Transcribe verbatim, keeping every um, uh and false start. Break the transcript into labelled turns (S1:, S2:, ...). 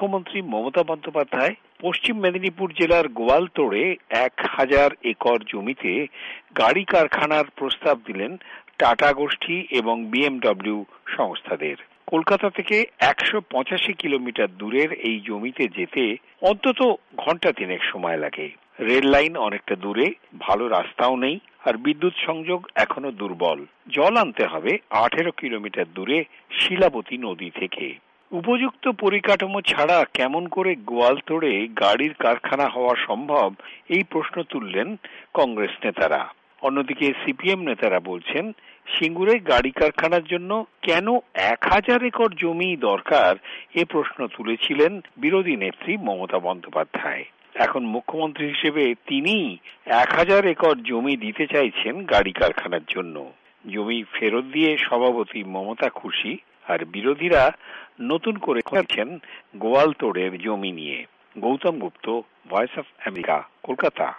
S1: মুখ্যমন্ত্রী মমতা বন্দ্যোপাধ্যায় পশ্চিম মেদিনীপুর জেলার গোয়ালতোড়ে এক হাজার একর জমিতে গাড়ি কারখানার প্রস্তাব দিলেন টাটা গোষ্ঠী এবং বিএমডব্লিউ সংস্থাদের। কলকাতা থেকে একশো পঁচাশি কিলোমিটার দূরের এই জমিতে যেতে অন্তত ঘন্টা তিনেক সময় লাগে। রেল লাইন অনেকটা দূরে, ভালো রাস্তাও নেই, আর বিদ্যুৎ সংযোগ এখনো দুর্বল। জল আনতে হবে আঠেরো কিলোমিটার দূরে শিলাবতী নদী থেকে। উপযুক্ত পরিকাঠামো ছাড়া কেমন করে গোয়ালতোড়ে গাড়ির কারখানা হওয়া সম্ভব, এই প্রশ্ন তুললেন কংগ্রেস নেতারা। অন্যদিকে সিপিএম নেতারা বলছেন, সিঙ্গুরে গাড়ি কারখানার জন্য কেন এক হাজার একর জমি দরকার, এ প্রশ্ন তুলেছিলেন বিরোধী নেত্রী মমতা বন্দ্যোপাধ্যায়। এখন মুখ্যমন্ত্রী হিসেবে তিনি এক হাজার একর জমি দিতে চাইছেন গাড়ি কারখানার জন্য। জমি ফেরত দিয়ে সভাপতি মমতা খুশি, আর বিরোধীরা নতুন করে করছেন গোয়ালতোড়ের জমি নিয়ে। Gautam Gupta, voice of America, Kolkata.